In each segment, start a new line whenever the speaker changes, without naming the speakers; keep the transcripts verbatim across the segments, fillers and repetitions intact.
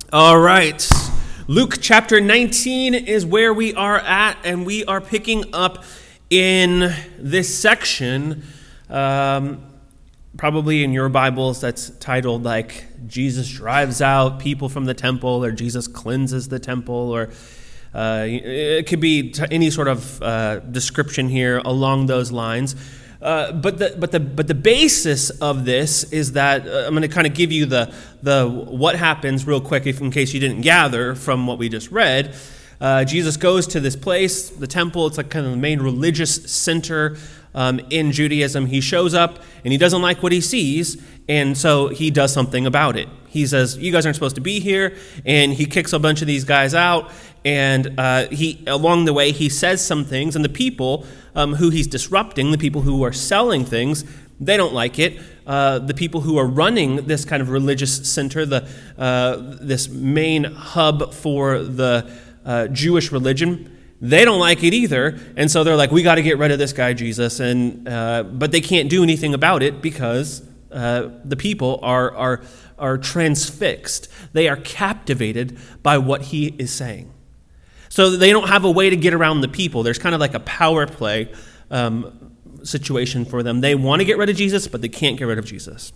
All right. Luke chapter nineteen is where we are at, and we are picking up in this section, um, probably in your Bibles, that's titled like Jesus drives out people from the temple, or Jesus cleanses the temple, or uh, it could be t- any sort of uh, description here along those lines. Uh, but the but the but the basis of this is that uh, I'm going to kind of give you the the what happens real quick, if in case you didn't gather from what we just read. Uh, Jesus goes to this place, the temple. It's like kind of the main religious center um, in Judaism. He shows up and he doesn't like what he sees, and so he does something about it. He says, "You guys aren't supposed to be here," and he kicks a bunch of these guys out. And uh, he, along the way, he says some things, and the people um, who he's disrupting, the people who are selling things, they don't like it. Uh, the people who are running this kind of religious center, the uh, this main hub for the uh, Jewish religion, they don't like it either. And so they're like, "We got to get rid of this guy, Jesus." And uh, but they can't do anything about it because uh, the people are are are transfixed. They are captivated by what he is saying. So they don't have a way to get around the people. There's kind of like a power play um, situation for them. They want to get rid of Jesus, but they can't get rid of Jesus.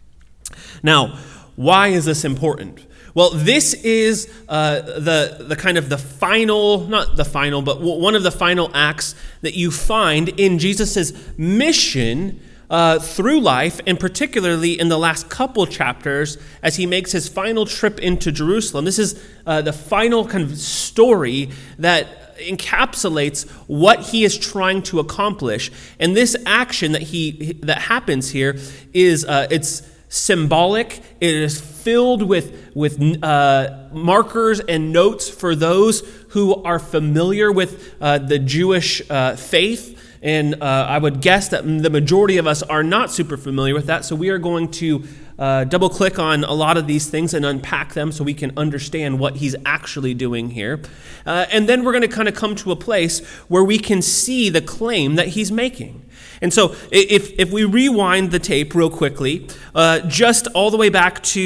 Now, why is this important? Well, this is uh, the the kind of the final, not the final, but one of the final acts that you find in Jesus' mission Uh, through life, and particularly in the last couple chapters as he makes his final trip into Jerusalem. This is uh, the final kind of story that encapsulates what he is trying to accomplish. And this action that he that happens here is uh, it's symbolic. It is filled with with uh, markers and notes for those who are familiar with uh, the Jewish uh, faith. And uh, I would guess that the majority of us are not super familiar with that, so we are going to uh, double-click on a lot of these things and unpack them so we can understand what he's actually doing here. Uh, and then we're going to kind of come to a place where we can see the claim that he's making. And so if if we rewind the tape real quickly, uh, just all the way back to,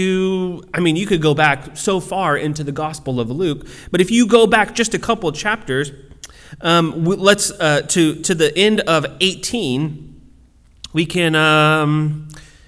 I mean, you could go back so far into the Gospel of Luke, but if you go back just a couple chapters, Um, let's uh, to to the end of eighteen. We can. Um,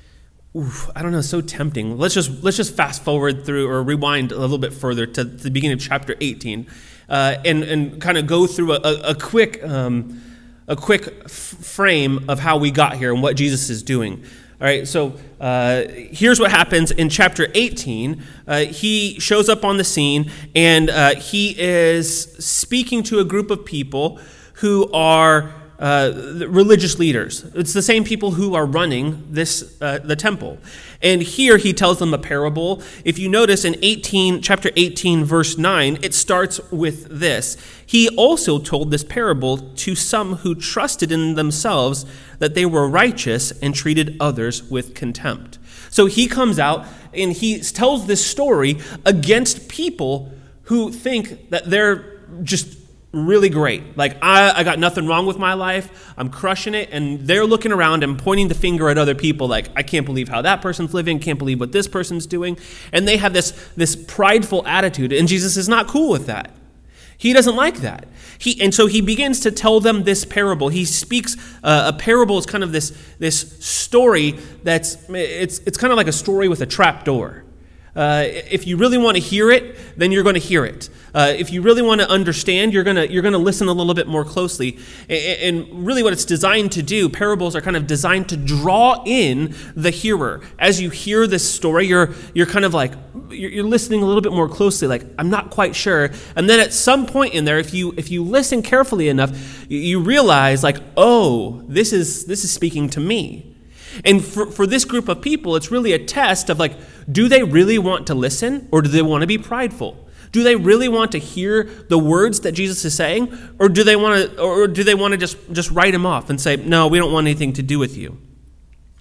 oof, I don't know. So tempting. Let's just let's just fast forward through or rewind a little bit further to the beginning of chapter eighteen, uh, and and kind of go through a, a, a quick um, a quick f- frame of how we got here and what Jesus is doing. All right, so uh, here's what happens in chapter eighteen. Uh, he shows up on the scene, and uh, he is speaking to a group of people who are uh, religious leaders. It's the same people who are running this uh, the temple. And here he tells them a parable. If you notice in eighteen, chapter eighteen, verse nine, it starts with this. He also told this parable to some who trusted in themselves that they were righteous and treated others with contempt. So he comes out and he tells this story against people who think that they're just really great. Like, I, I got nothing wrong with my life. I'm crushing it. And they're looking around and pointing the finger at other people like, I can't believe how that person's living. Can't believe what this person's doing. And they have this, this prideful attitude. And Jesus is not cool with that. He doesn't like that. He and so he begins to tell them this parable. He speaks uh, a parable is kind of this this story that's it's it's kind of like a story with a trap door. Uh, if you really want to hear it, then you're going to hear it. Uh, if you really want to understand, you're gonna you're gonna listen a little bit more closely. And, and really, what it's designed to do, parables are kind of designed to draw in the hearer. As you hear this story, you're you're kind of like you're, you're listening a little bit more closely. Like, I'm not quite sure. And then at some point in there, if you if you listen carefully enough, you, you realize like, oh, this is this is speaking to me. And for, for this group of people, it's really a test of like, do they really want to listen, or do they want to be prideful? Do they really want to hear the words that Jesus is saying, or do they want to, or do they want to just, just write him off and say, no, we don't want anything to do with you?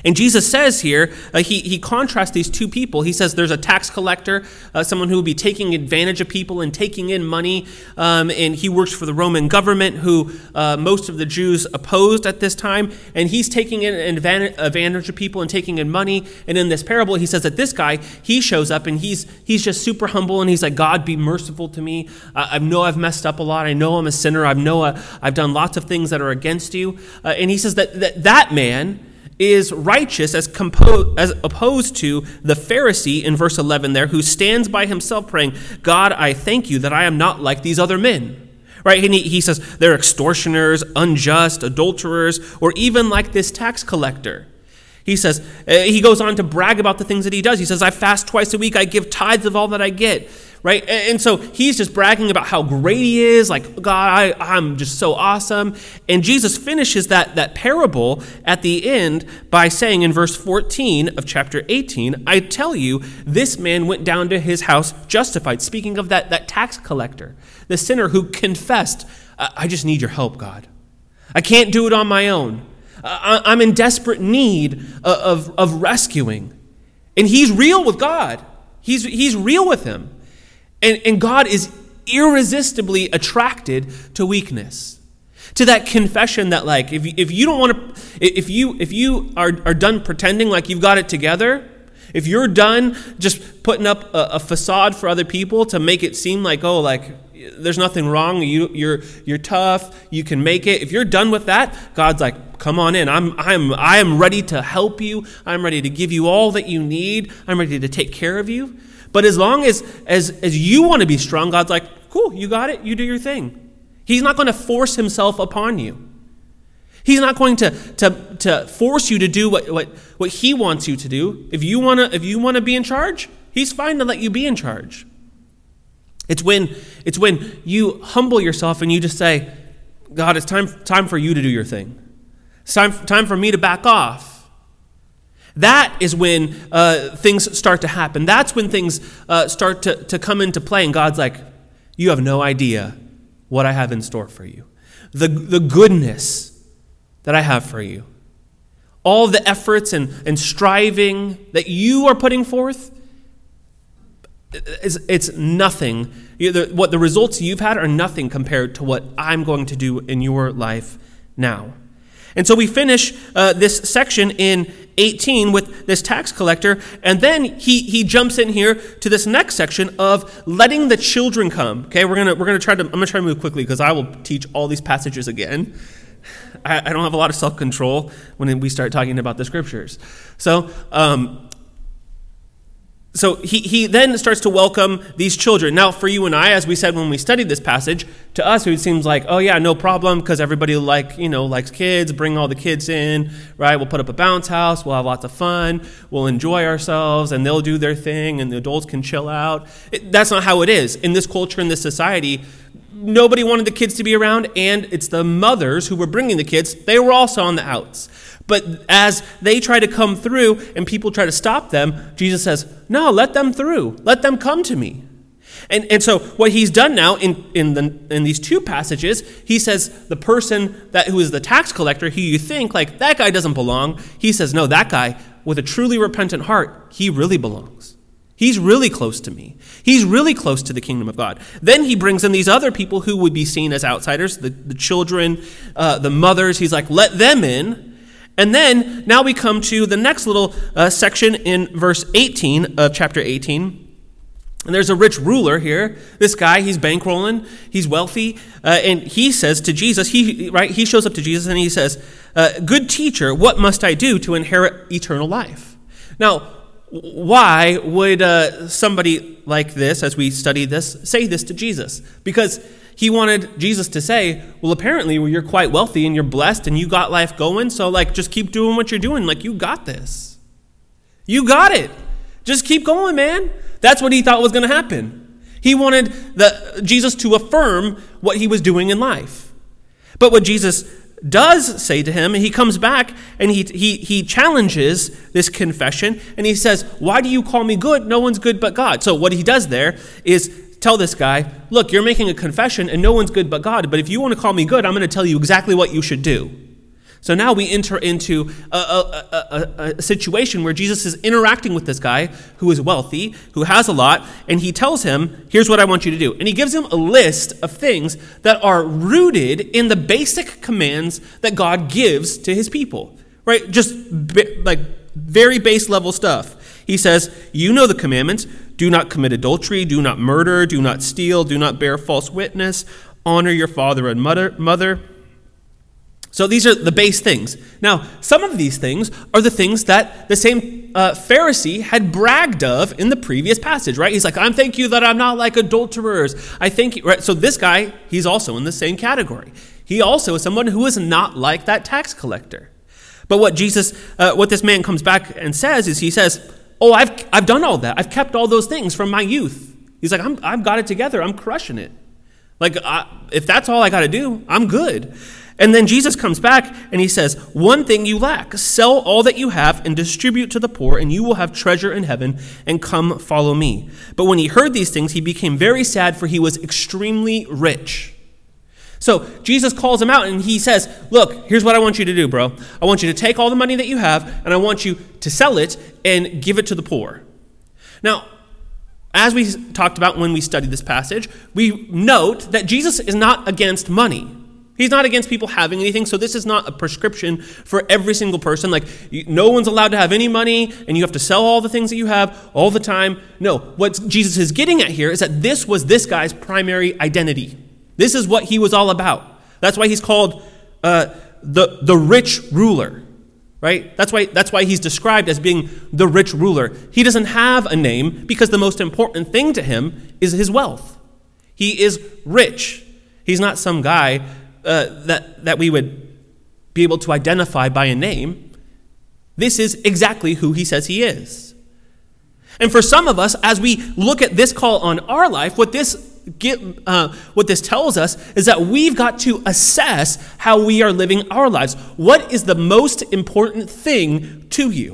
And Jesus says here, uh, he, he contrasts these two people. He says there's a tax collector, uh, someone who will be taking advantage of people and taking in money, um, and he works for the Roman government, who uh, most of the Jews opposed at this time, and he's taking in advantage, advantage of people and taking in money. And in this parable, he says that this guy, he shows up, and he's he's just super humble, and he's like, God, be merciful to me. Uh, I know I've messed up a lot. I know I'm a sinner. I know uh, I've done lots of things that are against you. Uh, and he says that that, that man is righteous as, compo- as opposed to the Pharisee in verse eleven there, who stands by himself praying, God, I thank you that I am not like these other men. Right? And he, he says they're extortioners, unjust, adulterers, or even like this tax collector. He says, uh, he goes on to brag about the things that he does. He says, I fast twice a week. I give tithes of all that I get. Right? And so he's just bragging about how great he is. Like, God, I, I'm just so awesome. And Jesus finishes that, that parable at the end by saying in verse fourteen of chapter eighteen, I tell you, this man went down to his house justified. Speaking of that, that tax collector, the sinner who confessed, I just need your help, God. I can't do it on my own. I'm in desperate need of, of rescuing. And he's real with God. He's, he's real with him. And, and God is irresistibly attracted to weakness, to that confession that, like, if you, if you don't want to, if you if you are, are done pretending like you've got it together, if you're done just putting up a, a facade for other people to make it seem like, oh, like there's nothing wrong, you you're you're tough, you can make it. If you're done with that, God's like, come on in. I'm I'm I am ready to help you. I'm ready to give you all that you need. I'm ready to take care of you. But as long as, as, as you want to be strong, God's like, cool, you got it, you do your thing. He's not going to force himself upon you. He's not going to, to, to force you to do what, what, what he wants you to do. If you want to if you want to be in charge, he's fine to let you be in charge. It's when it's when you humble yourself and you just say, God, it's time, time for you to do your thing. It's time, time for me to back off. That is when uh, things start to happen. That's when things uh, start to, to come into play. And God's like, you have no idea what I have in store for you. The, the goodness that I have for you. All the efforts and, and striving that you are putting forth, it's, it's nothing. What the results you've had are nothing compared to what I'm going to do in your life now. And so we finish uh, this section in eighteen with this tax collector, and then he he jumps in here to this next section of letting the children come. Okay, we're gonna we're gonna try to I'm gonna try to move quickly because I will teach all these passages again. I, I don't have a lot of self-control when we start talking about the scriptures. So. Um, So he, he then starts to welcome these children. Now, for you and I, as we said when we studied this passage, to us it seems like, oh yeah, no problem, because everybody like you know likes kids. Bring all the kids in, right? We'll put up a bounce house. We'll have lots of fun. We'll enjoy ourselves, and they'll do their thing, and the adults can chill out. It, that's not how it is in this culture, in this society. Nobody wanted the kids to be around, and it's the mothers who were bringing the kids. They were also on the outs. But as they try to come through and people try to stop them, Jesus says, no, let them through. Let them come to me. And and so what he's done now in, in, the, in these two passages, he says the person that who is the tax collector, who you think, like, that guy doesn't belong, he says, no, that guy with a truly repentant heart, he really belongs. He's really close to me. He's really close to the kingdom of God. Then he brings in these other people who would be seen as outsiders, the, the children, uh, the mothers. He's like, let them in. And then now we come to the next little uh, section in verse eighteen of chapter eighteen. And there's a rich ruler here. This guy, he's bankrolling, he's wealthy, uh, and he says to Jesus, he right, he shows up to Jesus and he says, uh, good teacher, what must I do to inherit eternal life? Now, why would uh, somebody like this, as we study this, say this to Jesus? Because he wanted Jesus to say, well, apparently you're quite wealthy and you're blessed and you got life going, so like just keep doing what you're doing. Like, you got this. You got it. Just keep going, man. That's what he thought was going to happen. He wanted the, Jesus to affirm what he was doing in life. But what Jesus does say to him, he comes back and he, he, he challenges this confession and he says, why do you call me good? No one's good but God. So what he does there is tell this guy, look, you're making a confession and no one's good but God, but if you want to call me good, I'm going to tell you exactly what you should do. So now we enter into a, a, a, a situation where Jesus is interacting with this guy who is wealthy, who has a lot, and he tells him, here's what I want you to do. And he gives him a list of things that are rooted in the basic commands that God gives to his people, right? Just like very base level stuff. He says, you know the commandments: do not commit adultery, do not murder, do not steal, do not bear false witness, honor your father and mother. mother. So these are the base things. Now, some of these things are the things that the same uh, Pharisee had bragged of in the previous passage, right? He's like, I thank you that I'm not like adulterers. I thank you, right? So this guy, he's also in the same category. He also is someone who is not like that tax collector. But what Jesus, uh, what this man comes back and says is, he says, oh, I've I've done all that. I've kept all those things from my youth. He's like, I'm, I've got it together. I'm crushing it. Like, I, if that's all I got to do, I'm good. And then Jesus comes back and he says, one thing you lack: sell all that you have and distribute to the poor, and you will have treasure in heaven, and come follow me. But when he heard these things, he became very sad, for he was extremely rich. So Jesus calls him out and he says, look, here's what I want you to do, bro. I want you to take all the money that you have, and I want you to sell it and give it to the poor. Now, as we talked about when we studied this passage, we note that Jesus is not against money. He's not against people having anything, so this is not a prescription for every single person. Like, you, no one's allowed to have any money, and you have to sell all the things that you have all the time. No, what Jesus is getting at here is that this was this guy's primary identity. This is what he was all about. That's why he's called uh, the, the rich ruler, right? That's why, that's why he's described as being the rich ruler. He doesn't have a name because the most important thing to him is his wealth. He is rich. He's not some guy Uh, that, that we would be able to identify by a name. This is exactly who he says he is. And for some of us, as we look at this call on our life, what this get, uh, what this tells us is that we've got to assess how we are living our lives. What is the most important thing to you?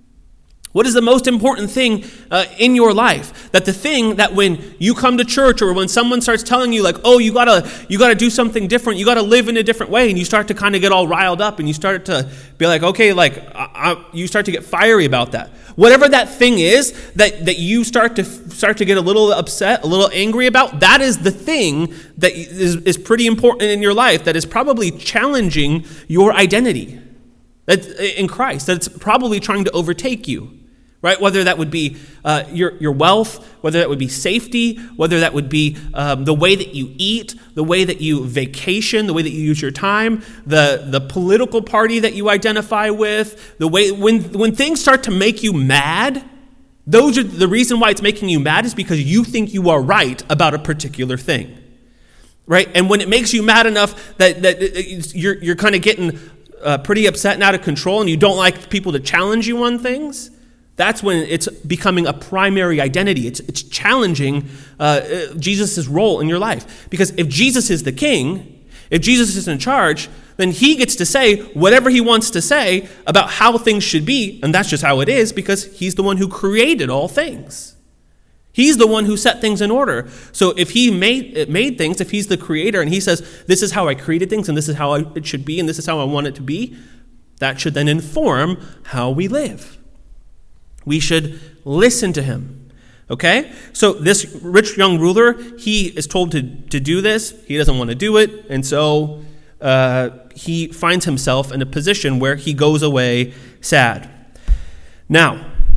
What is the most important thing uh, in your life? That the thing that when you come to church, or when someone starts telling you like, oh, you gotta you gotta do something different, you gotta live in a different way, and you start to kind of get all riled up, and you start to be like, okay, like I, I, you start to get fiery about that. Whatever that thing is that that you start to start to get a little upset, a little angry about, that is the thing that is, is pretty important in your life, that is probably challenging your identity that in Christ, that it's probably trying to overtake you. Right? Whether that would be uh, your, your wealth, whether that would be safety, whether that would be um, the way that you eat, the way that you vacation, the way that you use your time, the, the political party that you identify with, the way when, when things start to make you mad, those are the reason why it's making you mad is because you think you are right about a particular thing. Right? And when it makes you mad enough that, that you're, you're kind of getting uh, pretty upset and out of control, and you don't like people to challenge you on things, that's when it's becoming a primary identity. It's it's challenging uh, Jesus' role in your life. Because if Jesus is the king, if Jesus is in charge, then he gets to say whatever he wants to say about how things should be, and that's just how it is because he's the one who created all things. He's the one who set things in order. So if he made made things, if he's the creator and he says, this is how I created things and this is how it should be and this is how I want it to be, that should then inform how we live. We should listen to him, okay? So this rich young ruler, he is told to, to do this. He doesn't want to do it, and so uh, he finds himself in a position where he goes away sad. Now,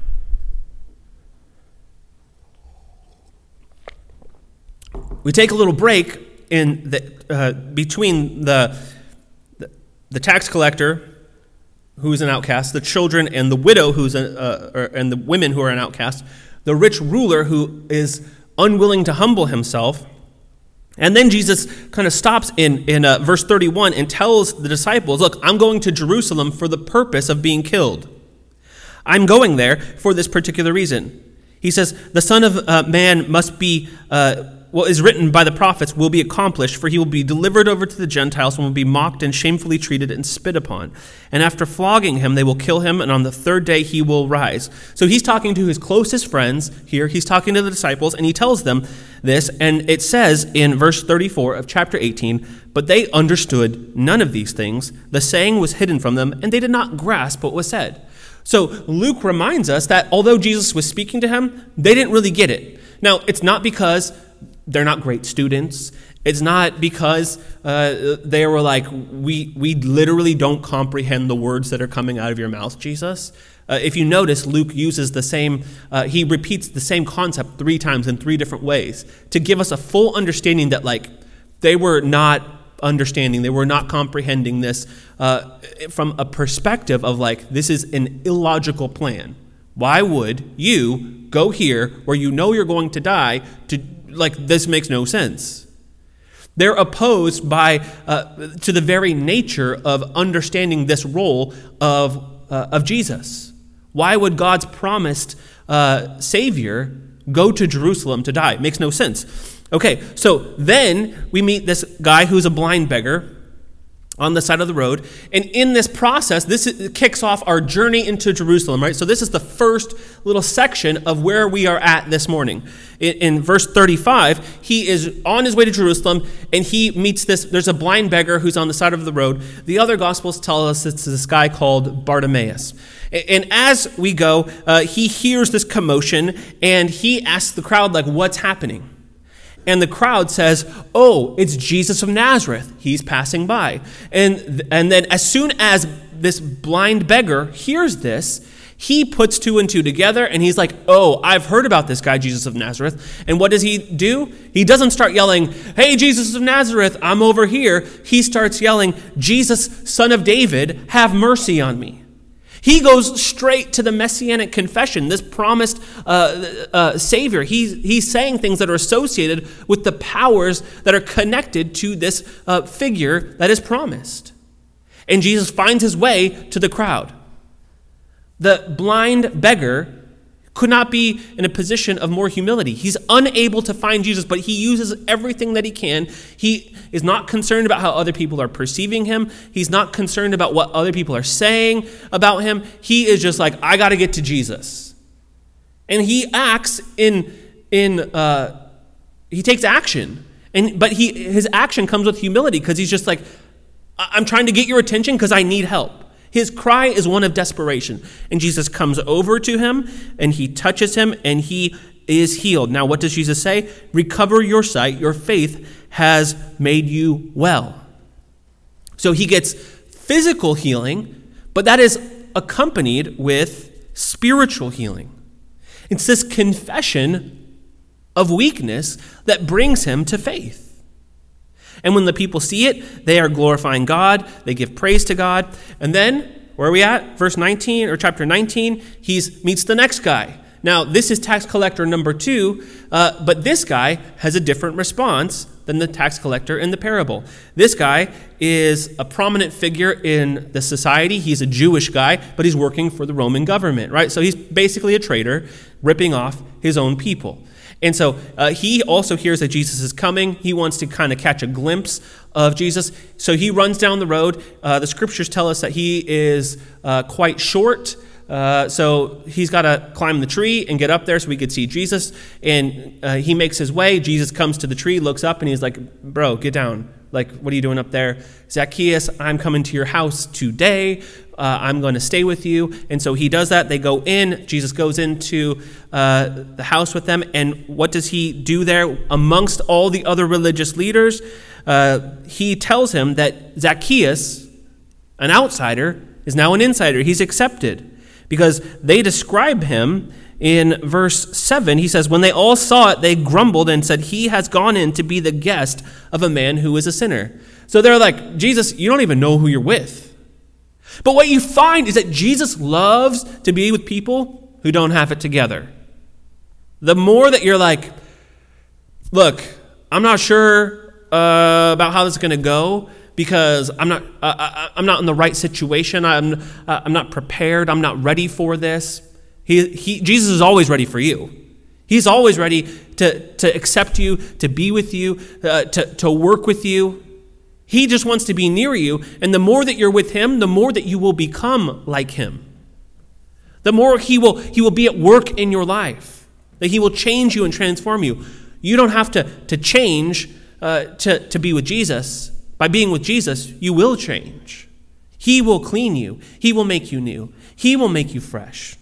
we take a little break in the, uh, between the, the the tax collector, who is an outcast, the children and the widow who's a, uh, or, and the women who are an outcast, the rich ruler who is unwilling to humble himself. And then Jesus kind of stops in, in uh, verse thirty-one and tells the disciples, look, I'm going to Jerusalem for the purpose of being killed. I'm going there for this particular reason. He says, the Son of uh, Man must be uh, what is written by the prophets will be accomplished, for he will be delivered over to the Gentiles and will be mocked and shamefully treated and spit upon. And after flogging him, they will kill him, and on the third day he will rise. So he's talking to his closest friends here. He's talking to the disciples, and he tells them this. And it says in verse thirty-four of chapter eighteen, "But they understood none of these things. The saying was hidden from them, and they did not grasp what was said." So Luke reminds us that although Jesus was speaking to him, they didn't really get it. Now, it's not because they're not great students. It's not because uh, they were like, we we literally don't comprehend the words that are coming out of your mouth, Jesus. Uh, if you notice, Luke uses the same, uh, he repeats the same concept three times in three different ways to give us a full understanding that, like, they were not understanding, they were not comprehending this uh, from a perspective of, like, this is an illogical plan. Why would you go here where you know you're going to die to, like, this makes no sense. They're opposed by uh, to the very nature of understanding this role of uh, of Jesus. Why would God's promised uh, Savior go to Jerusalem to die? It makes no sense. Okay, so then we meet this guy who's a blind beggar on the side of the road. And in this process, this kicks off our journey into Jerusalem, right? So this is the first little section of where we are at this morning. In, in verse thirty-five, he is on his way to Jerusalem, and he meets this, there's a blind beggar who's on the side of the road. The other Gospels tell us it's this guy called Bartimaeus. And as we go, uh, he hears this commotion, and he asks the crowd, like, what's happening? And the crowd says, oh, it's Jesus of Nazareth. He's passing by. And, and then as soon as this blind beggar hears this, he puts two and two together, and he's like, oh, I've heard about this guy, Jesus of Nazareth. And what does he do? He doesn't start yelling, hey, Jesus of Nazareth, I'm over here. He starts yelling, Jesus, Son of David, have mercy on me. He goes straight to the messianic confession, this promised uh, uh, Savior. He's, he's saying things that are associated with the powers that are connected to this uh, figure that is promised. And Jesus finds his way to the crowd. The blind beggar could not be in a position of more humility. He's unable to find Jesus, but he uses everything that he can. He is not concerned about how other people are perceiving him. He's not concerned about what other people are saying about him. He is just like, I got to get to Jesus. And he acts in, in uh, he takes action. And But he his action comes with humility because he's just like, I'm trying to get your attention because I need help. His cry is one of desperation. And Jesus comes over to him, and he touches him, and he is healed. Now, what does Jesus say? Recover your sight. Your faith has made you well. So he gets physical healing, but that is accompanied with spiritual healing. It's this confession of weakness that brings him to faith. And when the people see it, they are glorifying God. They give praise to God. And then, where are we at? Verse nineteen, or chapter nineteen, he meets the next guy. Now, this is tax collector number two, uh, but this guy has a different response than the tax collector in the parable. This guy is a prominent figure in the society. He's a Jewish guy, but he's working for the Roman government, right? So he's basically a traitor, ripping off his own people. And so uh, he also hears that Jesus is coming. He wants to kind of catch a glimpse of Jesus. So he runs down the road. Uh, the scriptures tell us that he is uh, quite short. Uh, so he's got to climb the tree and get up there so we could see Jesus. And uh, he makes his way. Jesus comes to the tree, looks up, and he's like, bro, get down. Like, what are you doing up there? Zacchaeus, I'm coming to your house today. Uh, I'm going to stay with you. And so he does that. They go in. Jesus goes into uh, the house with them. And what does he do there? Amongst all the other religious leaders, uh, he tells him that Zacchaeus, an outsider, is now an insider. He's accepted because they describe him in verse seven. He says, when they all saw it, they grumbled and said, he has gone in to be the guest of a man who is a sinner. So they're like, Jesus, you don't even know who you're with. But what you find is that Jesus loves to be with people who don't have it together. The more that you're like, look, I'm not sure uh, about how this is going to go because I'm not uh, I, I'm not in the right situation. I'm uh, I'm not prepared. I'm not ready for this. He he Jesus is always ready for you. He's always ready to, to accept you, to be with you, uh, to, to work with you. He just wants to be near you. And the more that you're with him, the more that you will become like him. The more he will, he will be at work in your life. That he will change you and transform you. You don't have to, to change uh, to, to be with Jesus. By being with Jesus, you will change. He will clean you. He will make you new. He will make you fresh.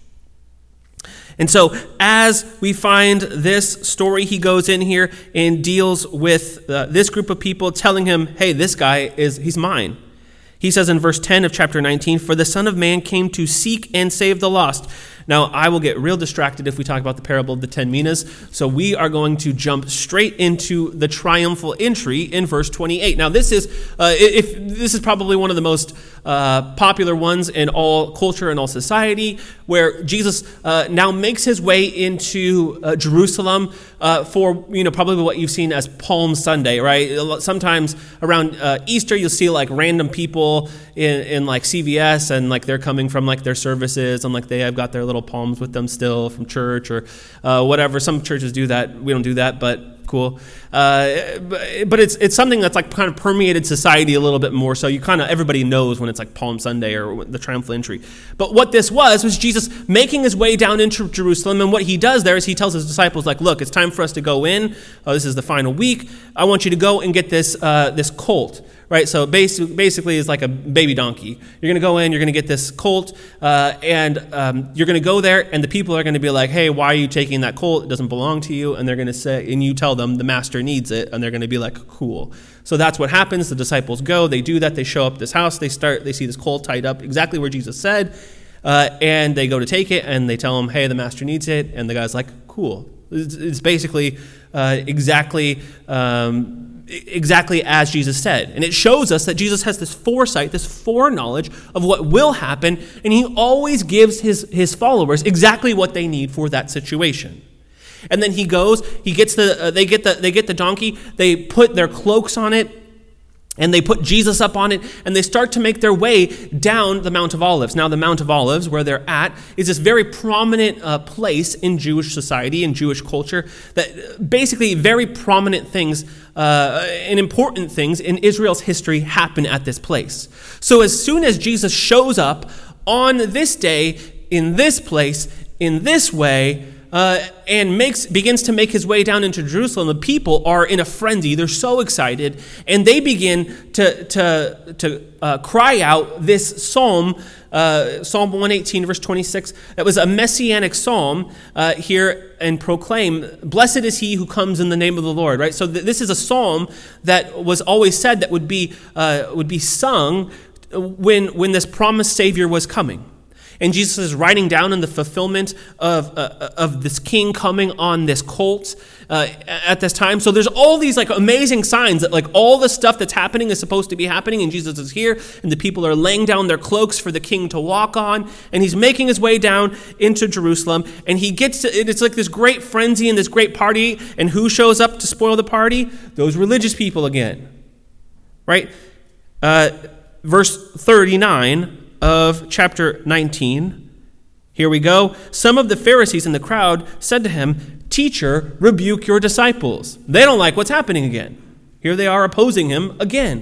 And so as we find this story, he goes in here and deals with uh, this group of people, telling him, hey, this guy is, he's mine. He says in verse ten of chapter nineteen, for the Son of Man came to seek and save the lost. Now, I will get real distracted if we talk about the parable of the ten minas, so we are going to jump straight into the triumphal entry in verse twenty-eight. Now, this is uh, if this is probably one of the most uh, popular ones in all culture and all society, where Jesus uh, now makes his way into uh, Jerusalem uh, for, you know, probably what you've seen as Palm Sunday, right? Sometimes around uh, Easter, you'll see like random people in, in like C V S, and like they're coming from like their services, and like they have got their little palms with them still from church or uh, whatever. Some churches do that. We don't do that, but cool. Uh, but, but it's it's something that's like kind of permeated society a little bit more. So you kind of, everybody knows when it's like Palm Sunday or the triumphal entry. But what this was, was Jesus making his way down into Jerusalem. And what he does there is he tells his disciples, like, look, it's time for us to go in. Uh, this is the final week. I want you to go and get this uh, this colt. Right, so basically, basically it's like a baby donkey. You're going to go in, you're going to get this colt, uh, and um, you're going to go there, and the people are going to be like, hey, why are you taking that colt? It doesn't belong to you. And they're going to say, and you tell them the master needs it, and they're going to be like, cool. So that's what happens. The disciples go, they do that, they show up at this house, they start, they see this colt tied up exactly where Jesus said, uh, and they go to take it, and they tell him, hey, the master needs it, and the guy's like, cool. It's, it's basically uh, exactly... Um, exactly as Jesus said. And it shows us that Jesus has this foresight, this foreknowledge of what will happen, and he always gives his, his followers exactly what they need for that situation. And then he goes, he gets the, uh, they get the, they get the donkey, they put their cloaks on it, and they put Jesus up on it, and they start to make their way down the Mount of Olives. Now, the Mount of Olives, where they're at, is this very prominent uh, place in Jewish society and Jewish culture that basically very prominent things uh, and important things in Israel's history happen at this place. So as soon as Jesus shows up on this day, in this place, in this way, Uh, and makes begins to make his way down into Jerusalem, the people are in a frenzy. They're so excited, and they begin to to to uh, cry out this psalm, uh, Psalm one eighteen, verse twenty-six. That was a messianic psalm uh, here, and proclaim, "Blessed is he who comes in the name of the Lord." Right. So th- this is a psalm that was always said that would be uh, would be sung when when this promised Savior was coming. And Jesus is writing down in the fulfillment of uh, of this king coming on this colt uh, at this time. So there's all these like amazing signs that like all the stuff that's happening is supposed to be happening, and Jesus is here, and the people are laying down their cloaks for the king to walk on, and he's making his way down into Jerusalem, and he gets to, it's like this great frenzy and this great party, and who shows up to spoil the party? Those religious people again, right? Uh, verse thirty-nine of chapter nineteen. Here we go. Some of the Pharisees in the crowd said to him, "Teacher, rebuke your disciples." They don't like what's happening again. Here they are opposing him again.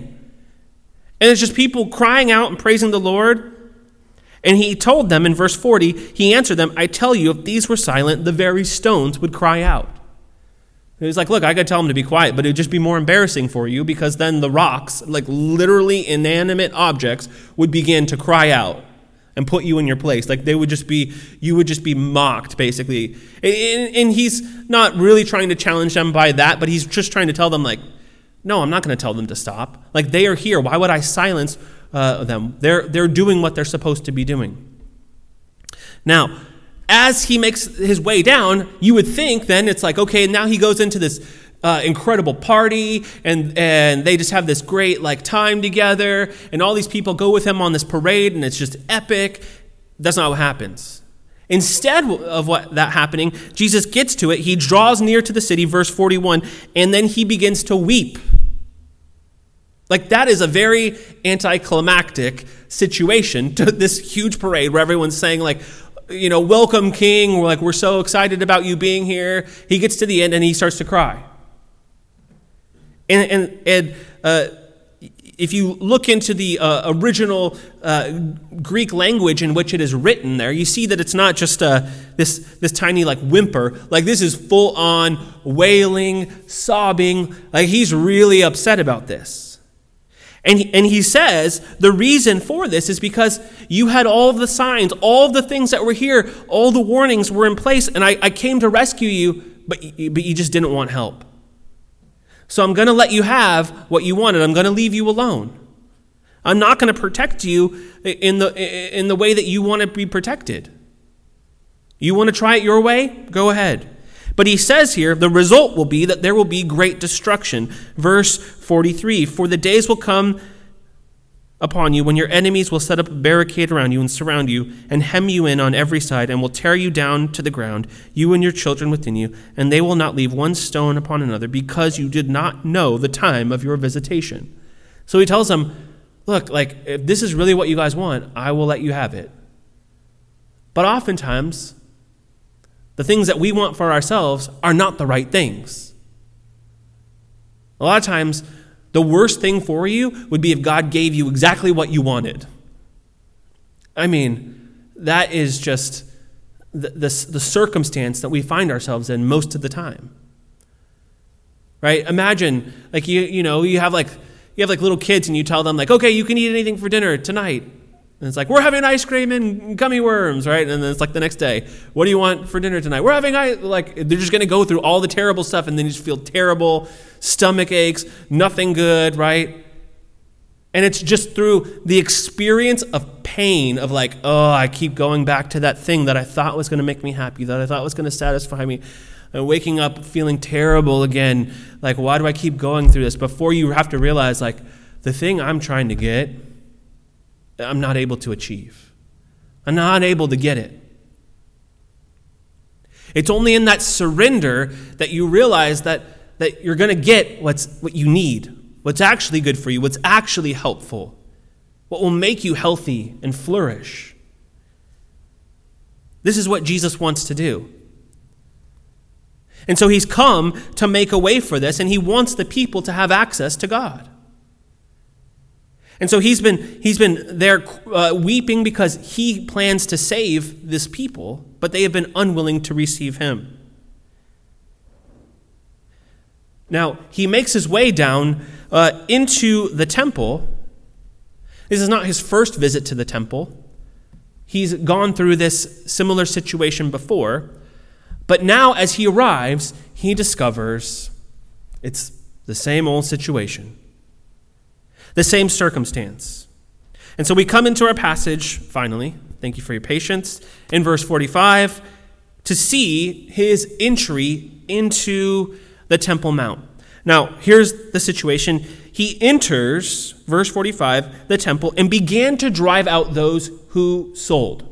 And it's just people crying out and praising the Lord. And he told them in verse forty, he answered them, "I tell you, if these were silent, the very stones would cry out." He's like, look, I got to tell them to be quiet, but it would just be more embarrassing for you, because then the rocks, like literally inanimate objects, would begin to cry out and put you in your place. Like they would just be, you would just be mocked, basically. And, and he's not really trying to challenge them by that, but he's just trying to tell them, like, no, I'm not going to tell them to stop. Like they are here. Why would I silence uh, them? They're they're doing what they're supposed to be doing. Now, as he makes his way down, you would think then it's like, okay, now he goes into this uh, incredible party, and and they just have this great like time together, and all these people go with him on this parade, and it's just epic. That's not what happens. Instead of what that happening, Jesus gets to it. He draws near to the city, verse forty-one, and then he begins to weep. Like that is a very anticlimactic situation to this huge parade where everyone's saying like, you know, welcome king. We're like, we're so excited about you being here. He gets to the end and he starts to cry. And, and, and uh, if you look into the uh, original uh, Greek language in which it is written there, you see that it's not just uh, this, this tiny like whimper. Like this is full on wailing, sobbing. Like he's really upset about this. And he, and he says the reason for this is because you had all of the signs, all of the things that were here, all the warnings were in place, and I, I came to rescue you, but, but you just didn't want help. So I'm going to let you have what you wanted. I'm going to leave you alone. I'm not going to protect you in the, in the way that you want to be protected. You want to try it your way? Go ahead. But he says here, the result will be that there will be great destruction. Verse forty-three, for the days will come upon you when your enemies will set up a barricade around you and surround you and hem you in on every side and will tear you down to the ground, you and your children within you, and they will not leave one stone upon another because you did not know the time of your visitation. So he tells them, look, like, if this is really what you guys want, I will let you have it. But oftentimes, the things that we want for ourselves are not the right things. A lot of times, the worst thing for you would be if God gave you exactly what you wanted. I mean, that is just the, the, the circumstance that we find ourselves in most of the time. Right? Imagine, like, you you know, you have like you have like little kids and you tell them, like, okay, you can eat anything for dinner tonight. And it's like, we're having ice cream and gummy worms, right? And then it's like the next day, what do you want for dinner tonight? We're having, ice. like, they're just going to go through all the terrible stuff and then you just feel terrible, stomach aches, nothing good, right? And it's just through the experience of pain of like, oh, I keep going back to that thing that I thought was going to make me happy, that I thought was going to satisfy me. And waking up feeling terrible again, like, why do I keep going through this? Before you have to realize, like, the thing I'm trying to get, I'm not able to achieve. I'm not able to get it. It's only in that surrender that you realize that, that you're going to get what's what you need, what's actually good for you, what's actually helpful, what will make you healthy and flourish. This is what Jesus wants to do. And so he's come to make a way for this, and he wants the people to have access to God. And so he's been he's been there uh, weeping because he plans to save this people, but they have been unwilling to receive him. Now, he makes his way down uh, into the temple. This is not his first visit to the temple. He's gone through this similar situation before. But now as he arrives, he discovers it's the same old situation. The same circumstance. And so we come into our passage, finally, thank you for your patience, in verse forty-five, to see his entry into the Temple Mount. Now, here's the situation. He enters, verse forty-five, the temple, and began to drive out those who sold.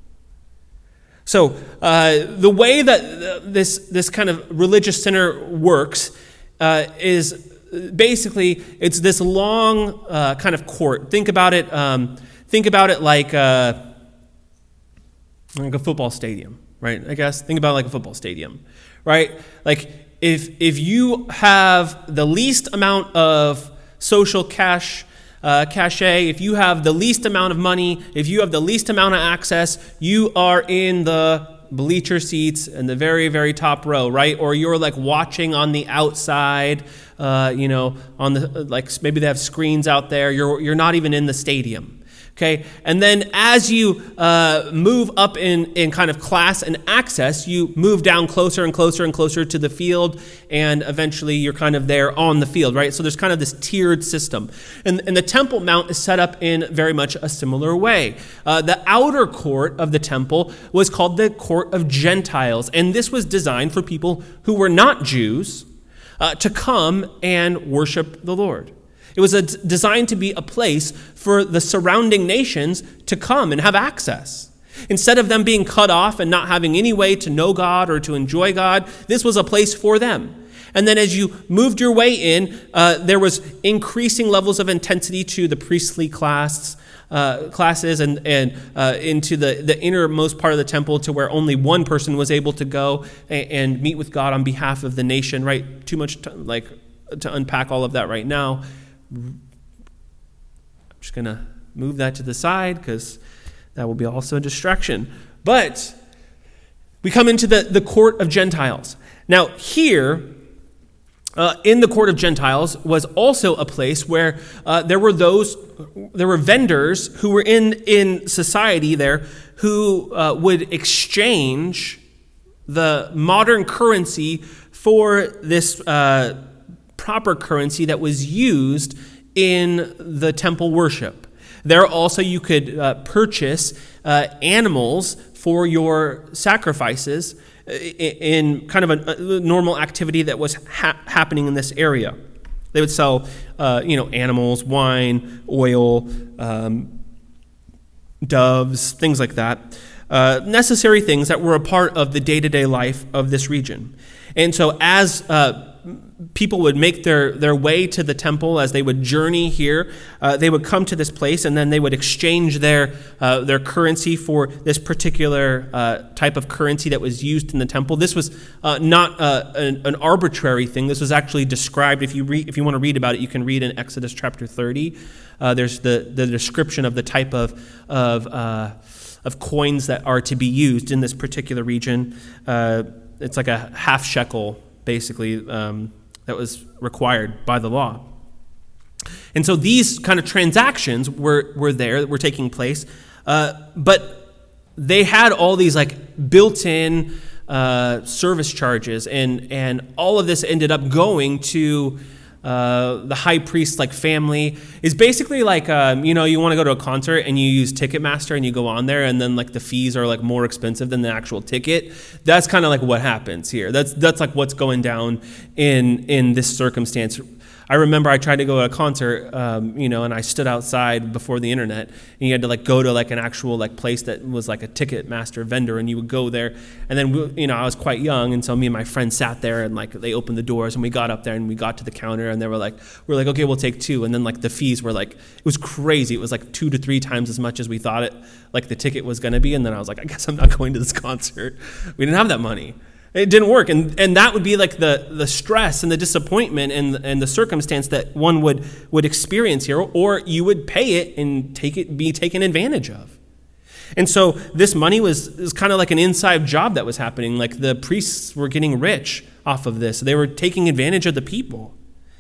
So, uh, the way that this, this kind of religious center works uh, is basically, it's this long uh, kind of court. Think about it. Um, think about it like a, like a football stadium, right? I guess think about it like a football stadium, right? Like if if you have the least amount of social cash, uh, cachet, if you have the least amount of money, if you have the least amount of access, you are in the bleacher seats in the very, very top row, right? Or you're like watching on the outside, uh, you know, on the, like maybe they have screens out there. You're you're not even in the stadium, okay? And then as you uh, move up in, in kind of class and access, you move down closer and closer and closer to the field, and eventually you're kind of there on the field, right? So there's kind of this tiered system. And, and the Temple Mount is set up in very much a similar way. Uh, the outer court of the temple was called the Court of Gentiles, and this was designed for people who were not Jews uh, to come and worship the Lord. It was a, designed to be a place for the surrounding nations to come and have access. Instead of them being cut off and not having any way to know God or to enjoy God, this was a place for them. And then as you moved your way in, uh, there was increasing levels of intensity to the priestly class, uh, classes and, and uh, into the, the innermost part of the temple to where only one person was able to go and, and meet with God on behalf of the nation, right? Too much to, like to unpack all of that right now. I'm just going to move that to the side because that will be also a distraction. But we come into the, the court of Gentiles. Now here, uh, in the court of Gentiles was also a place where uh, there were those, there were vendors who were in, in society there who uh, would exchange the modern currency for this uh, proper currency that was used in the temple worship. There also you could uh, purchase uh, animals for your sacrifices in kind of a normal activity that was ha- happening in this area. They would sell, uh, you know, animals, wine, oil, um, doves, things like that. Uh, necessary things that were a part of the day-to-day life of this region. And so as uh, people would make their, their way to the temple, as they would journey here, uh, they would come to this place, and then they would exchange their uh, their currency for this particular uh, type of currency that was used in the temple. This was uh, not uh, an, an arbitrary thing. This was actually described. If you read, if you want to read about it, you can read in Exodus chapter thirty. Uh, there's the, the description of the type of of uh, of coins that are to be used in this particular region. Uh, it's like a half shekel, basically, um, that was required by the law. And so these kind of transactions were, were there, were taking place, uh, but they had all these like built-in uh, service charges, and, and all of this ended up going to uh, the high priest's like family. Is basically like, um, you know, you want to go to a concert and you use Ticketmaster and you go on there, and then like the fees are like more expensive than the actual ticket. That's kind of like what happens here. That's that's like what's going down in in this circumstance. I remember I tried to go to a concert, um, you know, and I stood outside before the internet, and you had to like go to like an actual like place that was like a Ticketmaster vendor, and you would go there, and then we, you know, I was quite young, and so me and my friend sat there, and like they opened the doors, and we got up there, and we got to the counter, and they were like, we were like, okay, we'll take two, and then like the fees were like, it was crazy. It was like two to three times as much as we thought it, like the ticket was going to be, and then I was like, I guess I'm not going to this concert. We didn't have that money. It didn't work, and and that would be like the, the stress and the disappointment and and the circumstance that one would would experience here, or you would pay it and take it be taken advantage of. And so this money was, was kind of like an inside job that was happening. Like the priests were getting rich off of this. They were taking advantage of the people.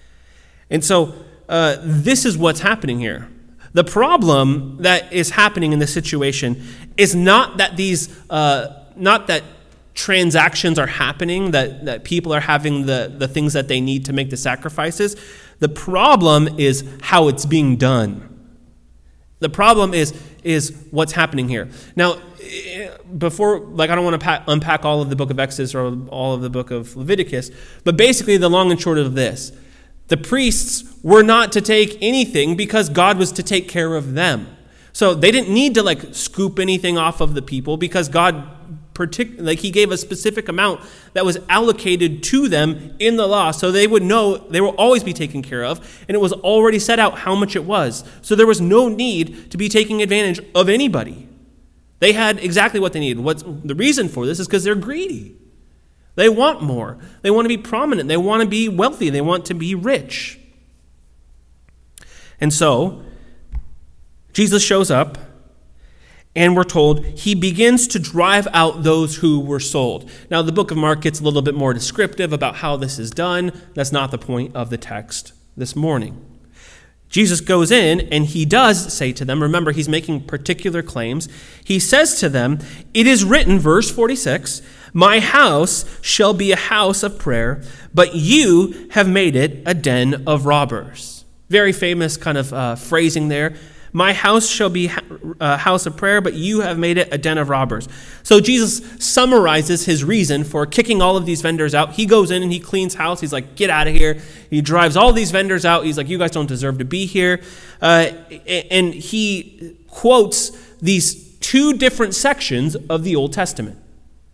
And so uh, this is what's happening here. The problem that is happening in this situation is not that these, uh, not that transactions are happening, that, that people are having the, the things that they need to make the sacrifices. The problem is how it's being done. The problem is is what's happening here. Now, before, like, I don't want to pa- unpack all of the book of Exodus or all of the book of Leviticus, but basically the long and short of this, the priests were not to take anything because God was to take care of them. So they didn't need to, like, scoop anything off of the people because God Partic- like he gave a specific amount that was allocated to them in the law, so they would know they will always be taken care of, and it was already set out how much it was. So there was no need to be taking advantage of anybody. They had exactly what they needed. What's the reason for this is because they're greedy. They want more. They want to be prominent. They want to be wealthy. They want to be rich. And so Jesus shows up, and we're told he begins to drive out those who were sold. Now, the book of Mark gets a little bit more descriptive about how this is done. That's not the point of the text this morning. Jesus goes in, and he does say to them, remember, he's making particular claims. He says to them, it is written, verse forty-six, my house shall be a house of prayer, but you have made it a den of robbers. Very famous kind of uh, phrasing there. My house shall be a house of prayer, but you have made it a den of robbers. So Jesus summarizes his reason for kicking all of these vendors out. He goes in and he cleans house. He's like, get out of here. He drives all these vendors out. He's like, you guys don't deserve to be here. Uh, and he quotes these two different sections of the Old Testament.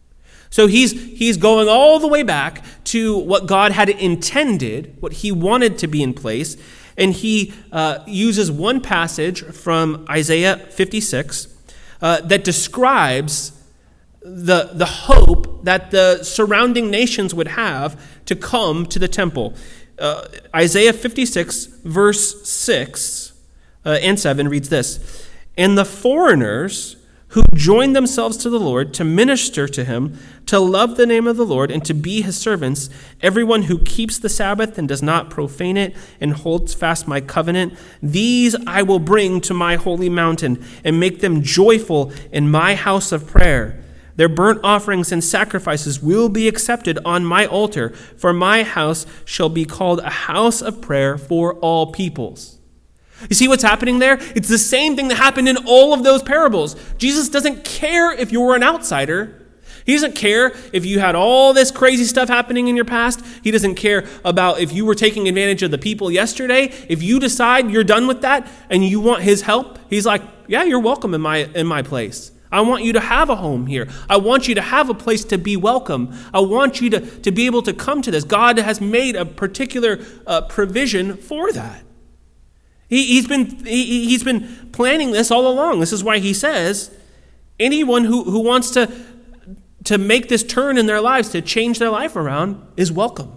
So he's he's going all the way back to what God had intended, what he wanted to be in place, and he uh, uses one passage from Isaiah fifty-six uh, that describes the, the hope that the surrounding nations would have to come to the temple. Uh, Isaiah fifty-six, verse six uh, and seven reads this, "And the foreigners who join themselves to the Lord to minister to him, to love the name of the Lord, and to be his servants, everyone who keeps the Sabbath and does not profane it and holds fast my covenant, these I will bring to my holy mountain and make them joyful in my house of prayer. Their burnt offerings and sacrifices will be accepted on my altar, for my house shall be called a house of prayer for all peoples." You see what's happening there? It's the same thing that happened in all of those parables. Jesus doesn't care if you were an outsider. He doesn't care if you had all this crazy stuff happening in your past. He doesn't care about if you were taking advantage of the people yesterday. If you decide you're done with that and you want his help, he's like, yeah, you're welcome in my in my place. I want you to have a home here. I want you to have a place to be welcome. I want you to, to be able to come to this. God has made a particular uh, provision for that. He, he's been he, he's been planning this all along. This is why he says, anyone who, who wants to, to make this turn in their lives, to change their life around, is welcome.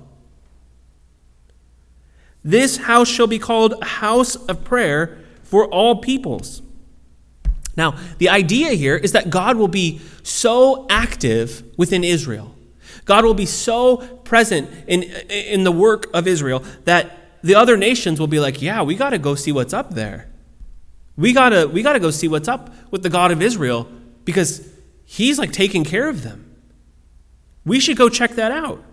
This house shall be called a house of prayer for all peoples. Now, the idea here is that God will be so active within Israel. God will be so present in, in the work of Israel that the other nations will be like, yeah, we got to go see what's up there. We got to we got to go see what's up with the God of Israel because he's like taking care of them. We should go check that out.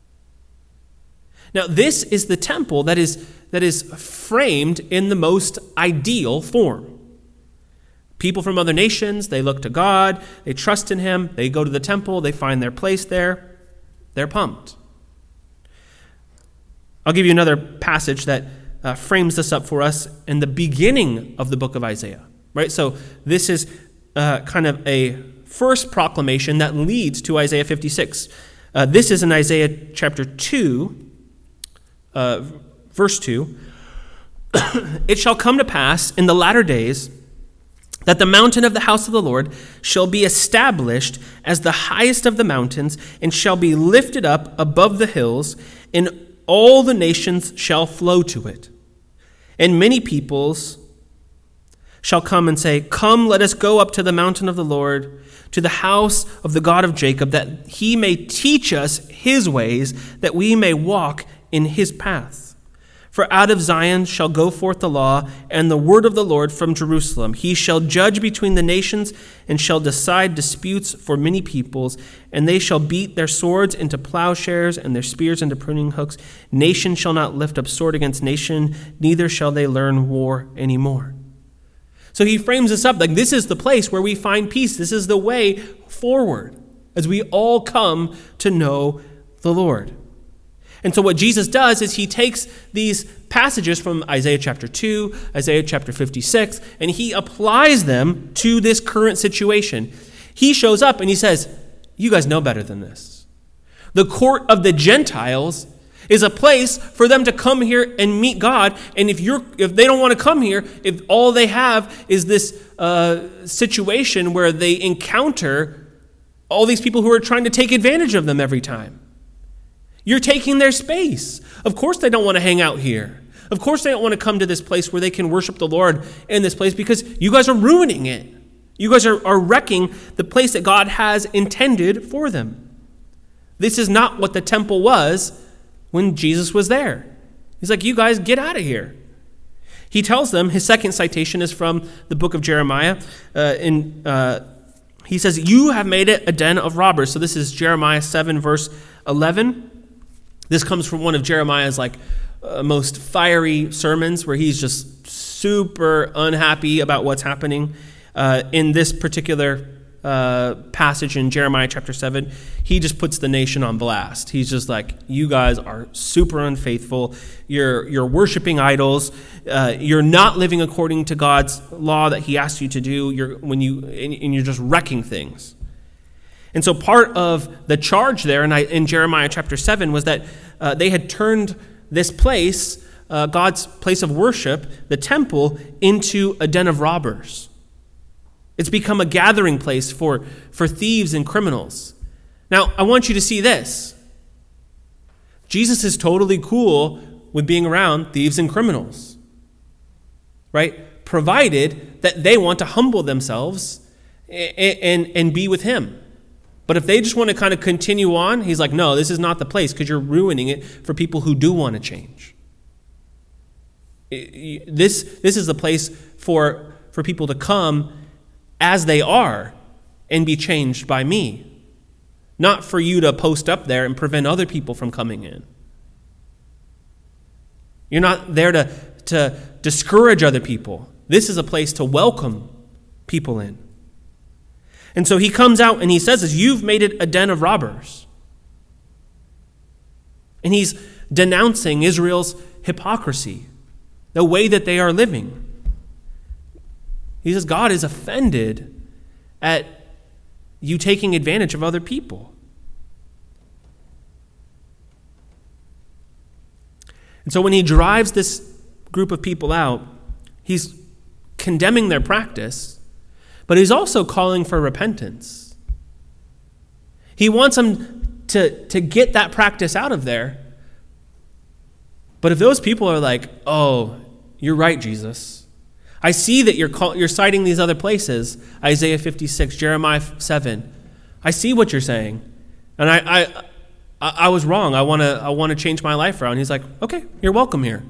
Now, this is the temple that is that is framed in the most ideal form. People from other nations, they look to God, they trust in him, they go to the temple, they find their place there, they're pumped. I'll give you another passage that uh, frames this up for us in the beginning of the book of Isaiah. Right? So this is uh, kind of a first proclamation that leads to Isaiah fifty-six. Uh, this is in Isaiah chapter two, uh, verse two. "It shall come to pass in the latter days that the mountain of the house of the Lord shall be established as the highest of the mountains and shall be lifted up above the hills, and all the nations shall flow to it. And many peoples shall come and say, 'Come, let us go up to the mountain of the Lord, to the house of the God of Jacob, that he may teach us his ways, that we may walk in his paths. For out of Zion shall go forth the law and the word of the Lord from Jerusalem. He shall judge between the nations and shall decide disputes for many peoples, and they shall beat their swords into plowshares and their spears into pruning hooks. Nation shall not lift up sword against nation, neither shall they learn war anymore.'" So he frames this up like this is the place where we find peace. This is the way forward as we all come to know the Lord. And so what Jesus does is he takes these passages from Isaiah chapter two, Isaiah chapter fifty-six, and he applies them to this current situation. He shows up and he says, you guys know better than this. The court of the Gentiles is a place for them to come here and meet God. And if you're if they don't want to come here, if all they have is this uh, situation where they encounter all these people who are trying to take advantage of them every time, you're taking their space. Of course they don't want to hang out here. Of course they don't want to come to this place where they can worship the Lord in this place because you guys are ruining it. You guys are, are wrecking the place that God has intended for them. This is not what the temple was when Jesus was there. He's like, you guys get out of here. He tells them, his second citation is from the book of Jeremiah. Uh, in, uh, he says, you have made it a den of robbers. So this is Jeremiah seven, verse eleven. This comes from one of Jeremiah's like uh, most fiery sermons where he's just super unhappy about what's happening. Uh, in this particular uh, passage in Jeremiah chapter seven, he just puts the nation on blast. He's just like, you guys are super unfaithful. You're you're worshiping idols. Uh, you're not living according to God's law that he asked you to do. You're when you and, and you're just wrecking things. And so part of the charge there in, in Jeremiah chapter seven was that uh, they had turned this place, uh, God's place of worship, the temple, into a den of robbers. It's become a gathering place for, for thieves and criminals. Now, I want you to see this. Jesus is totally cool with being around thieves and criminals, right? Provided that they want to humble themselves and, and, and be with him. But if they just want to kind of continue on, he's like, no, this is not the place because you're ruining it for people who do want to change. This, this is the place for, for people to come as they are and be changed by me, not for you to post up there and prevent other people from coming in. You're not there to, to discourage other people. This is a place to welcome people in. And so he comes out and he says, you've made it a den of robbers. And he's denouncing Israel's hypocrisy, the way that they are living. He says God is offended at you taking advantage of other people. And so when he drives this group of people out, he's condemning their practice, but he's also calling for repentance. He wants them to, to get that practice out of there. But if those people are like, oh, you're right, Jesus. I see that you're call, you're citing these other places, Isaiah fifty-six, Jeremiah seven. I see what you're saying. And I I, I was wrong. I want to I want to change my life around. He's like, okay, you're welcome here.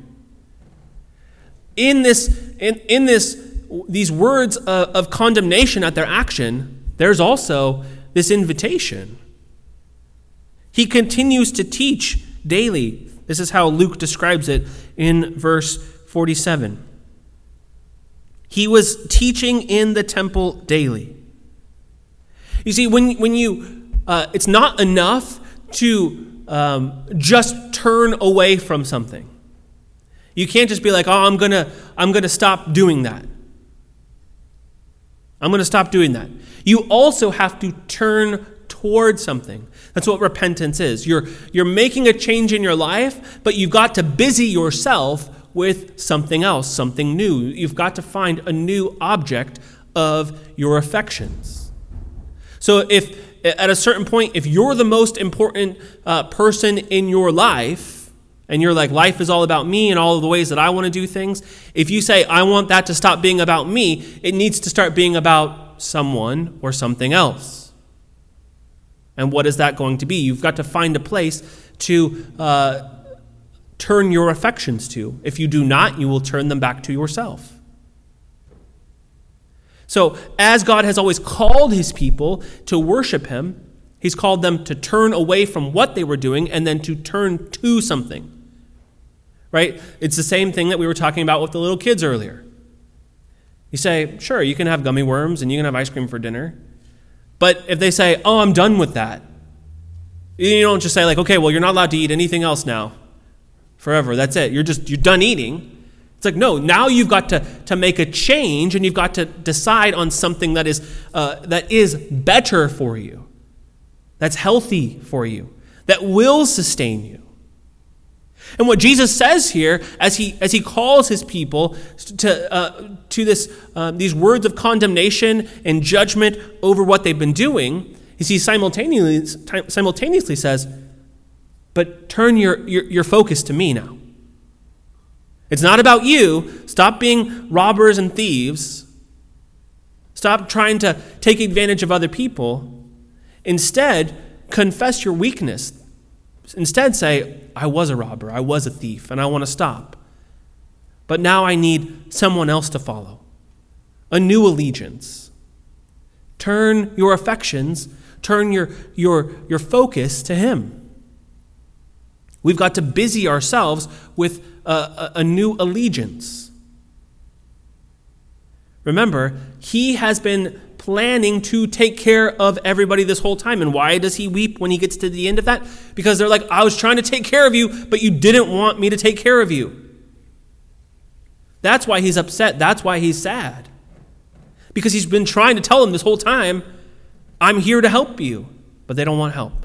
In this in, in this these words of, of condemnation at their action, there's also this invitation. He continues to teach daily. This is how Luke describes it in verse forty-seven. He was teaching in the temple daily. You see, when, when you, uh, it's not enough to um, just turn away from something. You can't just be like, oh, I'm gonna, I'm gonna stop doing that. I'm going to stop doing that. You also have to turn toward something. That's what repentance is. You're, you're making a change in your life, but you've got to busy yourself with something else, something new. You've got to find a new object of your affections. So if at a certain point, if you're the most important uh, person in your life, and you're like, life is all about me and all of the ways that I want to do things, if you say, I want that to stop being about me, it needs to start being about someone or something else. And what is that going to be? You've got to find a place to uh, turn your affections to. If you do not, you will turn them back to yourself. So, as God has always called his people to worship him, he's called them to turn away from what they were doing and then to turn to something. Right? It's the same thing that we were talking about with the little kids earlier. You say, sure, you can have gummy worms and you can have ice cream for dinner. But if they say, oh, I'm done with that, you don't just say like, okay, well, you're not allowed to eat anything else now forever. That's it. You're just, you're done eating. It's like, no, now you've got to, to make a change and you've got to decide on something that is uh, that is better for you, that's healthy for you, that will sustain you. And what Jesus says here, as he as he calls his people to uh, to this uh, these words of condemnation and judgment over what they've been doing, is he simultaneously simultaneously says, "But turn your, your your focus to me now. It's not about you. Stop being robbers and thieves. Stop trying to take advantage of other people. Instead, confess your weakness. Instead, say, I was a robber, I was a thief, and I want to stop. But now I need someone else to follow. A new allegiance. Turn your affections, turn your, your, your focus to him. We've got to busy ourselves with a, a, a new allegiance. Remember, he has been planning to take care of everybody this whole time. And why does he weep when he gets to the end of that? Because they're like, I was trying to take care of you, but you didn't want me to take care of you. That's why he's upset. That's why he's sad. Because he's been trying to tell them this whole time, I'm here to help you, but they don't want help.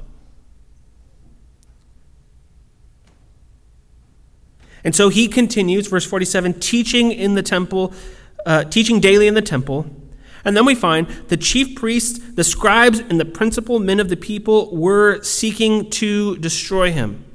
And so he continues, verse forty-seven, teaching in the temple, uh, teaching daily in the temple. And then we find the chief priests, the scribes, and the principal men of the people were seeking to destroy him.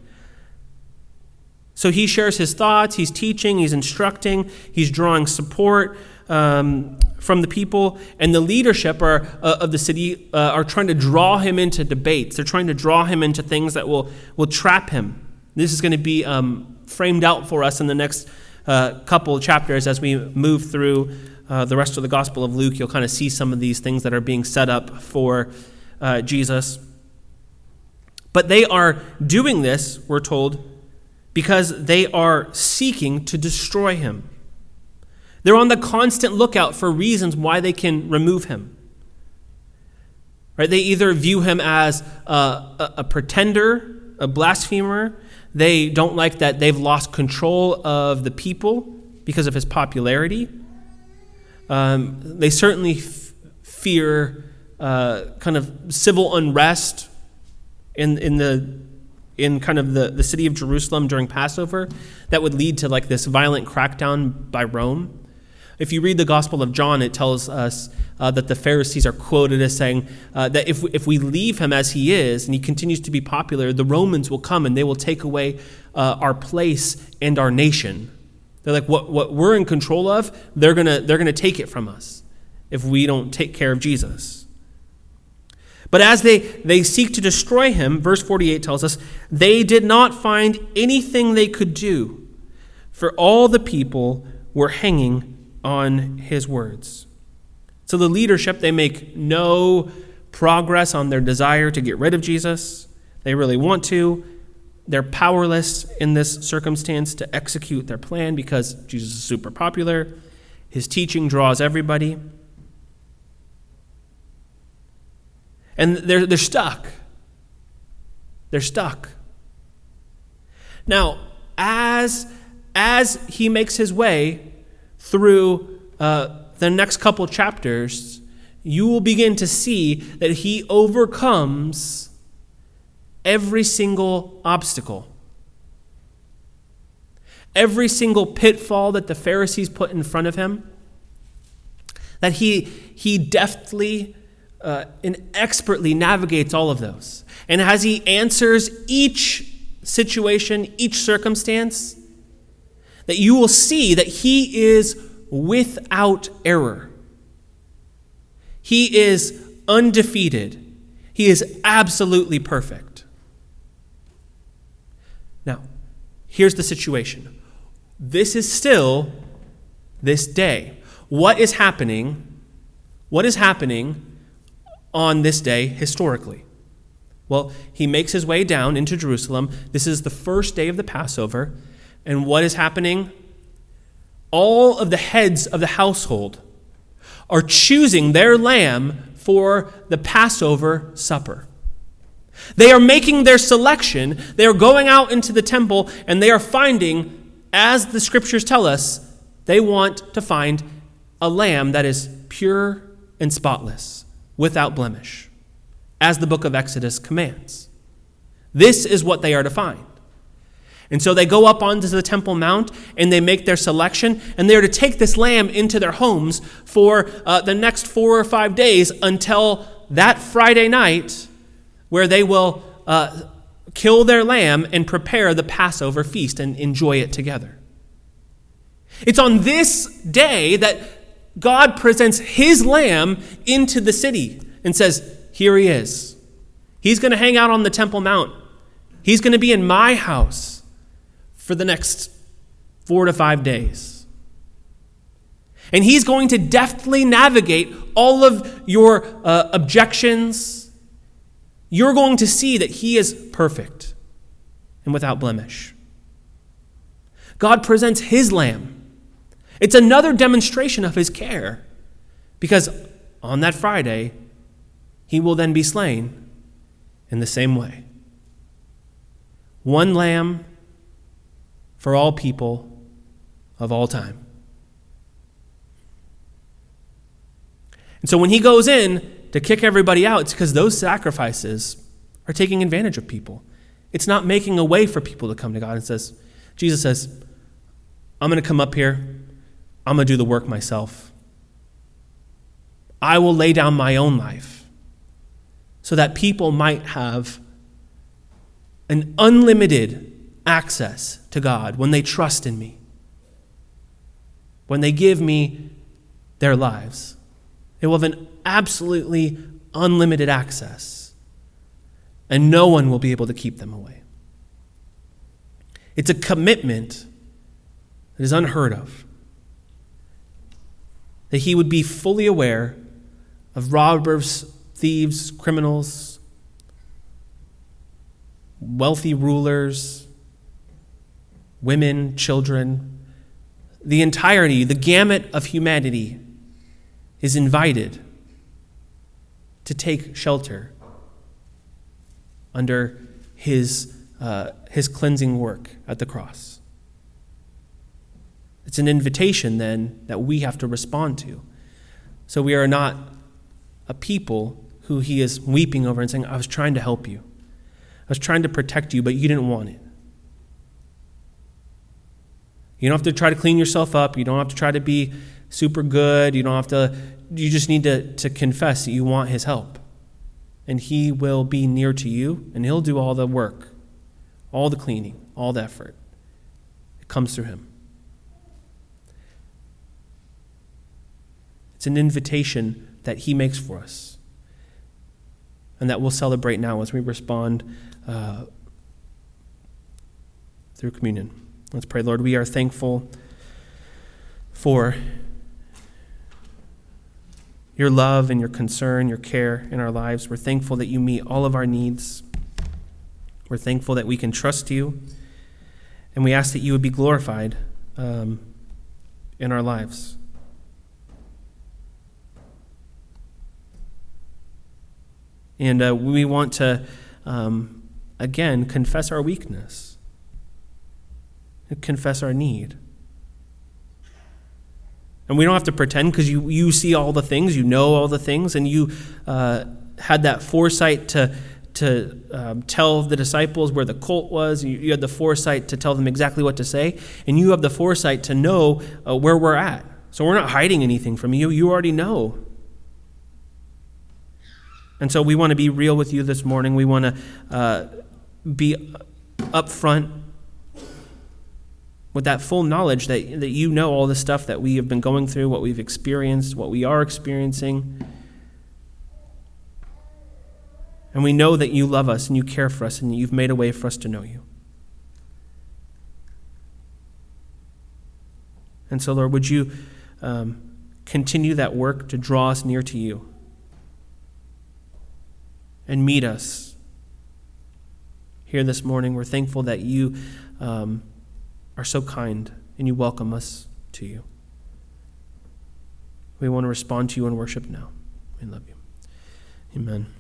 So he shares his thoughts, he's teaching, he's instructing, he's drawing support um, from the people, and the leadership are, uh, of the city uh, are trying to draw him into debates. They're trying to draw him into things that will, will trap him. This is going to be um, framed out for us in the next uh, couple of chapters as we move through uh, the rest of the Gospel of Luke. You'll kind of see some of these things that are being set up for uh, Jesus. But they are doing this, we're told, because they are seeking to destroy him. They're on the constant lookout for reasons why they can remove him. Right? They either view him as a, a, a pretender, a blasphemer. They don't like that they've lost control of the people because of his popularity. Um, they certainly f- fear uh, kind of civil unrest in in the in kind of the, the city of Jerusalem during Passover that would lead to like this violent crackdown by Rome. If you read the Gospel of John, it tells us uh, that the Pharisees are quoted as saying uh, that if we, if we leave him as he is and he continues to be popular, the Romans will come and they will take away uh, our place and our nation. They're like, what, what we're in control of, they're gonna they're gonna take it from us if we don't take care of Jesus. But as they, they seek to destroy him, verse forty-eight tells us, they did not find anything they could do, for all the people were hanging on his words. So the leadership, they make no progress on their desire to get rid of Jesus. They really want to. They're powerless in this circumstance to execute their plan because Jesus is super popular. His teaching draws everybody. And they're, they're stuck. They're stuck. Now, as, as he makes his way through uh, the next couple chapters, you will begin to see that he overcomes every single obstacle. Every single pitfall that the Pharisees put in front of him, that he, he deftly uh, and expertly navigates all of those. And as he answers each situation, each circumstance, that you will see that he is without error. He is undefeated. He is absolutely perfect. Now, here's the situation. This is still this day. What is happening? What is happening on this day historically? Well, he makes his way down into Jerusalem. This is the first day of the Passover. And what is happening? All of the heads of the household are choosing their lamb for the Passover supper. They are making their selection. They are going out into the temple and they are finding, as the scriptures tell us, they want to find a lamb that is pure and spotless, without blemish, as the book of Exodus commands. This is what they are to find. And so they go up onto the Temple Mount and they make their selection, and they're to take this lamb into their homes for uh, the next four or five days until that Friday night, where they will uh, kill their lamb and prepare the Passover feast and enjoy it together. It's on this day that God presents his lamb into the city and says, here he is. He's going to hang out on the Temple Mount. He's going to be in my house for the next four to five days. And he's going to deftly navigate all of your uh, objections. You're going to see that he is perfect and without blemish. God presents his lamb. It's another demonstration of his care, because on that Friday, he will then be slain in the same way. One lamb for all people of all time. And so when he goes in, to kick everybody out, it's because those sacrifices are taking advantage of people. It's not making a way for people to come to God. And says, Jesus says, I'm going to come up here. I'm going to do the work myself. I will lay down my own life so that people might have an unlimited access to God when they trust in me, when they give me their lives. They will have an absolutely unlimited access, and no one will be able to keep them away. It's a commitment that is unheard of, that he would be fully aware of robbers, thieves, criminals, wealthy rulers, women, children. The entirety, the gamut of humanity is invited to take shelter under his, uh, his cleansing work at the cross. It's an invitation then that we have to respond to. So we are not a people who he is weeping over and saying, I was trying to help you. I was trying to protect you, but you didn't want it. You don't have to try to clean yourself up. You don't have to try to be super good. You don't have to, you just need to, to confess that you want his help. And he will be near to you, and he'll do all the work, all the cleaning, all the effort. It comes through him. It's an invitation that he makes for us, and that we'll celebrate now as we respond uh, through communion. Let's pray. Lord, we are thankful for your love and your concern, your care in our lives. We're thankful that you meet all of our needs. We're thankful that we can trust you, and we ask that you would be glorified um, in our lives. And uh, we want to, um, again, confess our weakness, confess our need. And we don't have to pretend, because you, you see all the things, you know all the things, and you uh, had that foresight to, to um, tell the disciples where the colt was. You, you had the foresight to tell them exactly what to say, and you have the foresight to know uh, where we're at. So we're not hiding anything from you. You already know. And so we want to be real with you this morning. We want to uh, be upfront with that full knowledge that, that you know all the stuff that we have been going through, what we've experienced, what we are experiencing. And we know that you love us and you care for us and you've made a way for us to know you. And so, Lord, would you um, continue that work to draw us near to you? And meet us here this morning. We're thankful that you um, are so kind and you welcome us to you. We want to respond to you in worship now. We love you. Amen.